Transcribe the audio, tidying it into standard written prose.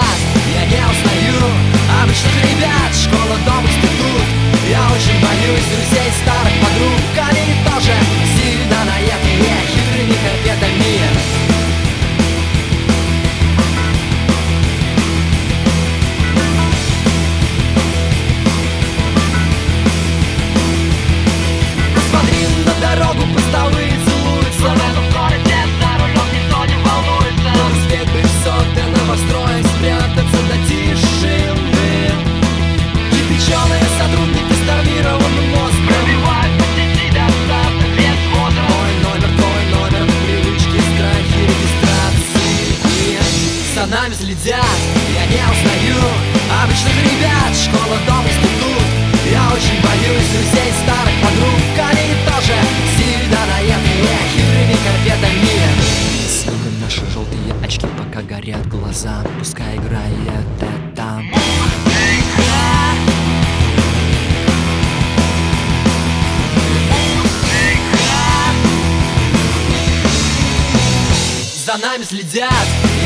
следят, я не узнаю обычных ребят. Школа, дом, институт. Я очень боюсь друзей, старых подруг. Они тоже сильно наедные, хитрыми конфетами. Смотри на дорогу, постовые целуются. В этом городе за рулем никто не волнуется. Но успеть бы высоты новостроек, спрятаться до тишины. Кипяченые сотрудники с травмированным мозгом пробивают по сети достаток без возраста. Мой номер, привычки, страхи, регистрации. За нами следят, я не узнаю обычных ребят. Школа, дом, институт. Я очень боюсь друзей, старых подруг. Они тоже сильно наедные, хитрыми конфетами. Сука, наши желтые очки пока горят глаза. Пускай играет это музыка. За нами следят.